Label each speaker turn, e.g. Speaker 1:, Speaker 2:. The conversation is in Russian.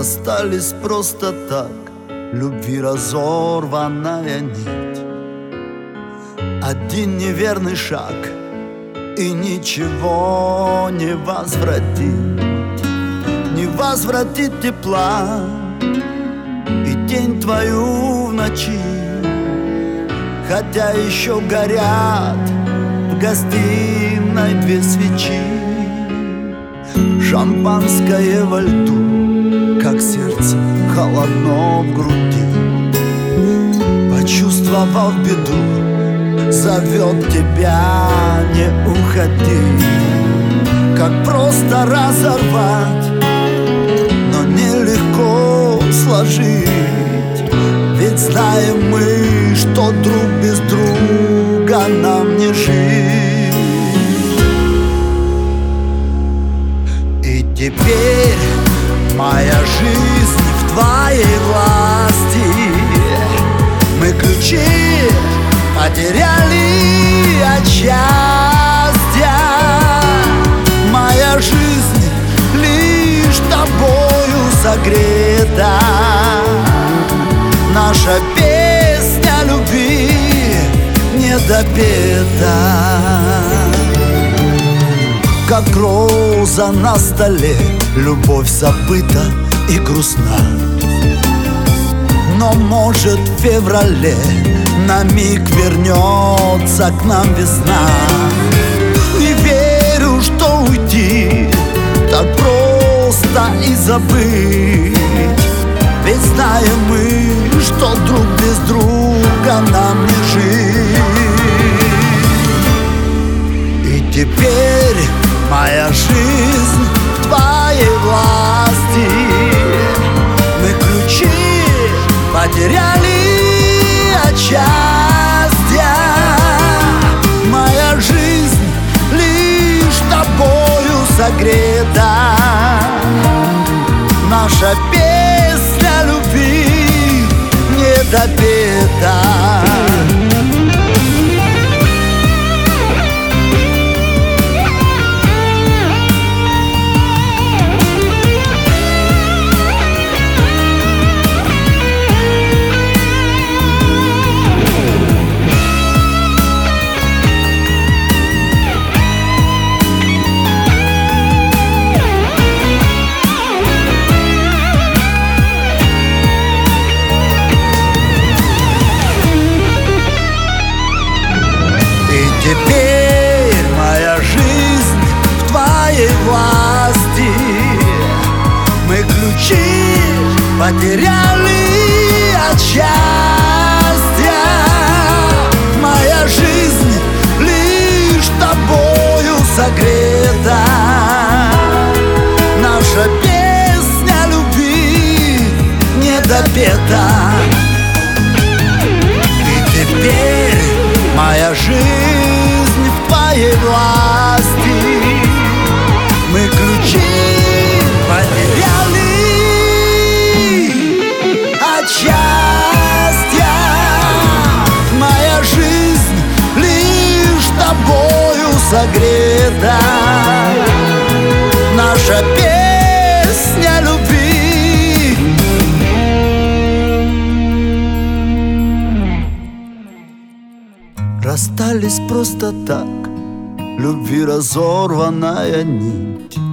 Speaker 1: расстались просто так, любви разорванная нить. Один неверный шаг, и ничего не возвратить. Не возвратить тепла и тень твою в ночи. Хотя еще горят в гостиной две свечи. Шампанское во льду, как сердце холодно в груди. Почувствовав беду, зовет тебя, не уходи. Как просто разорвать, но нелегко сложить. Ведь знаем мы, что друг без друга нам не жить. И теперь моя жизнь в твоей власти. Мы ключи потеряли от счастья. Моя жизнь лишь тобою согрета. Наша песня любви не допета. Как роза на столе, любовь забыта и грустна. Но может в феврале на миг вернется к нам весна. Не верю, что уйти так просто и забыть. Ведь знаем мы, что друг без друга нам не жить. И теперь моя жизнь в твоей власти. Мы ключи потеряли от счастья. Моя жизнь лишь тобою согрета. Наша песня любви не допета. Теперь моя жизнь в твоей власти. Мы ключи потеряли от счастья. Моя жизнь лишь тобою согрета. Наша песня любви не допета. И теперь моя жизнь в твоей власти. Мы ключи потеряли от счастья. Моя жизнь лишь тобою согрета. Наша песня любви. Расстались просто так, любви разорванная нить.